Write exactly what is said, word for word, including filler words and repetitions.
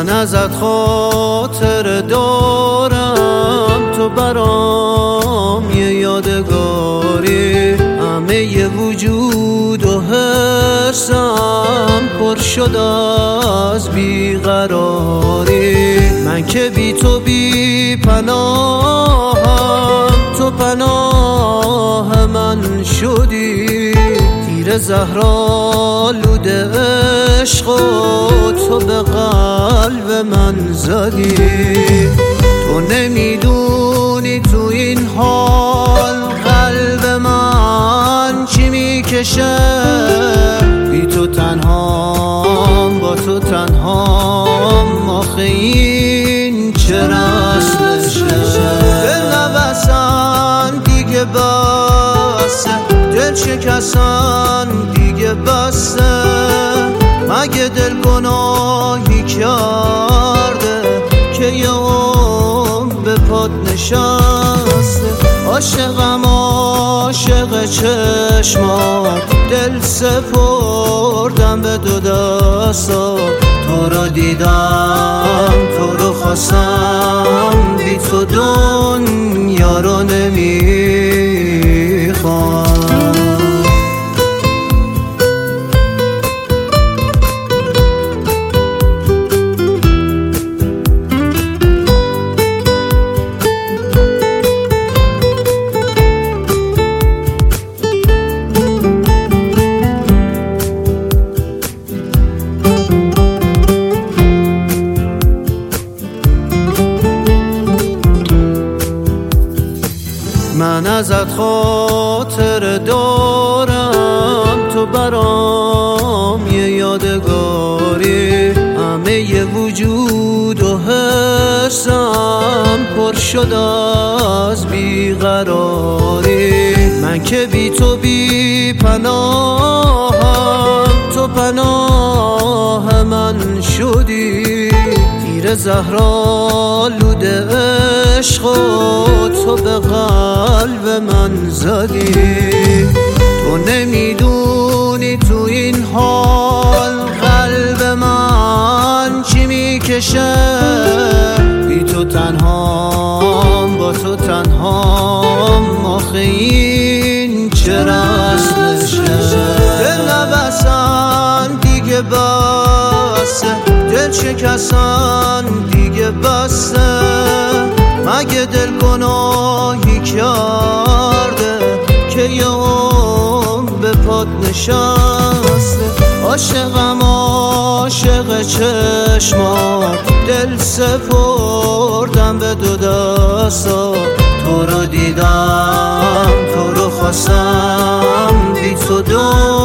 من ازت خاطر دارم، تو برام یه یادگاری. همه ی وجود و حسم پر شد از بیقراری. من که بی تو بی پناهم، تو پناه من شدی. تیر زهرآلود عشق و تو به قلب من زدی. تو نمیدونی تو این حال قلب من چی میکشه. بی تو تنهام، با تو تنهام، آخه این چه رسمشه. دل نبسن دیگه بسه، دل شکستن دیگه بسه. مگه دل گناهی کرده که یه عمر به پات نشسته. عاشقم عاشق چشمات، دل سپردم به دو دستا. تو رو دیدم، تو رو خواستم، بی تو دنیا رو نمیخوام. من ازت خاطر دارم، تو برام یه یادگاری. همه ی وجود و حسم پر شد از بیقراری. من که بی تو بی پناهم، تو پناه من شدی. تیر زهرآلود عشق و تو به قلب من زدی. تو نمیدونی تو این حال قلب من چی میکشه. بی تو تنهام، با تو تنهام، آخه این چه رسمشه. دل نبسن دیگه بسه، دل شکستن دیگه بسه. مگه دل گناهی کرده که یه عمر به پات نشسته. عاشقم عاشق چشمات، دل سپردم به دو دستا. تو رو دیدم، تو رو خواستم، بی تو دو